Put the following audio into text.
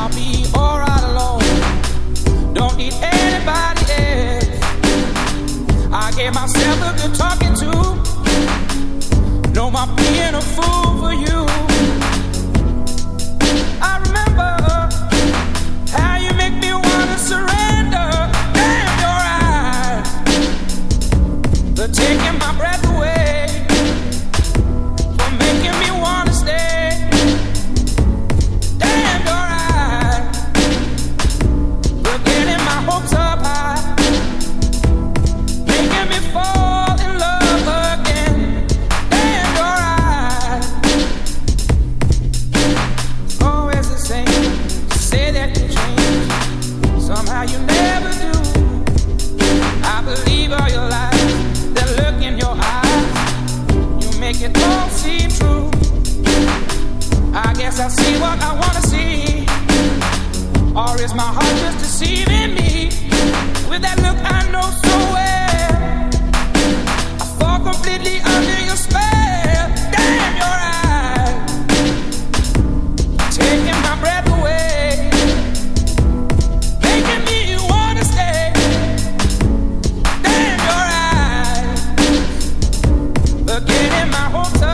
I'll be alright alone. Don't need anybody else. I gave myself a good talking to. No, I'm being a fool for you. I remember how you make me wanna surrender. Damn, your eyes, they're taking my breath away, for making me wanna stay. Damn, your eyes, they're getting my hopes up high, making me fall in love again. Damn, your eyes, always the same. Say that you change, somehow you never do. I believe all your lies, that look in your eyes, you make it all seem true. I guess I see what I wanna see, or is my heart just deceiving me? With that look I know so well, I fall completely under your spell. Damn, your eyes, taking my breath away, making me wanna stay. Damn, your eyes, but getting my hopes up.